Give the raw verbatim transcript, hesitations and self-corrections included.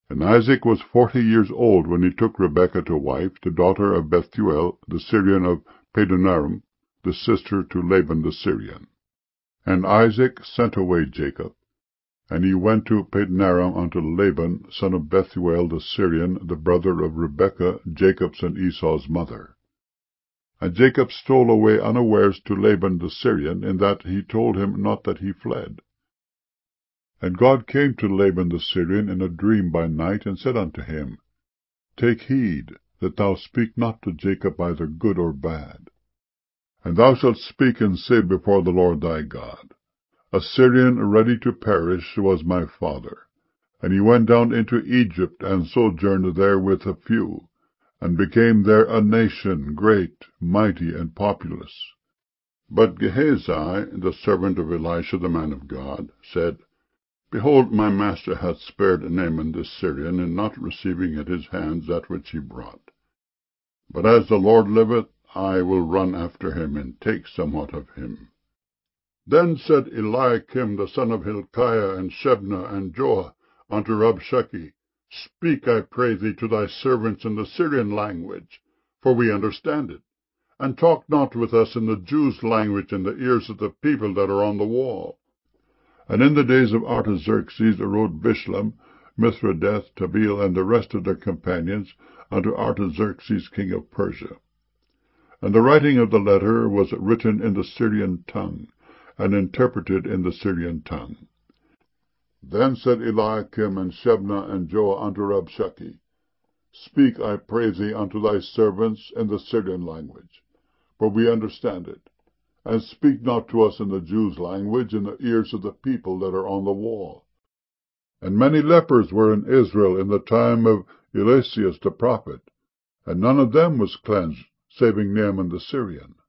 And Isaac was forty years old when he took Rebekah to wife, the daughter of Bethuel the Syrian of Padanaram, the sister to Laban the Syrian. And Isaac sent away Jacob, and he went to Padanaram unto Laban, son of Bethuel the Syrian, the brother of Rebekah, Jacob's and Esau's mother. And Jacob stole away unawares to Laban the Syrian, in that he told him not that he fled. And God came to Laban the Syrian in a dream by night, and said unto him, Take heed that thou speak not to Jacob either good or bad. And thou shalt speak and say before the Lord thy God, A Syrian ready to perish was my father, and he went down into Egypt, and sojourned there with a few, and became there a nation, great, mighty, and populous. But Gehazi, the servant of Elisha the man of God, said, Behold, my master hath spared Naaman the Syrian, in not receiving at his hands that which he brought. But as the Lord liveth, I will run after him, and take somewhat of him. Then said Eliakim the son of Hilkiah, and Shebna, and Joah, unto Rabshakeh, Speak, I pray thee, to thy servants in the Syrian language, for we understand it, and talk not with us in the Jews' language in the ears of the people that are on the wall. And in the days of Artaxerxes arose Bishlam, Mithridath, Tabeel, and the rest of their companions, unto Artaxerxes king of Persia. And the writing of the letter was written in the Syrian tongue, and interpreted in the Syrian tongue. Then said Eliakim and Shebna and Joah unto Rabshakeh, Speak, I pray thee, unto thy servants in the Syrian language, for we understand it, and speak not to us in the Jews' language in the ears of the people that are on the wall. And many lepers were in Israel in the time of Eliseus the prophet, and none of them was cleansed, saving Naaman the Syrian.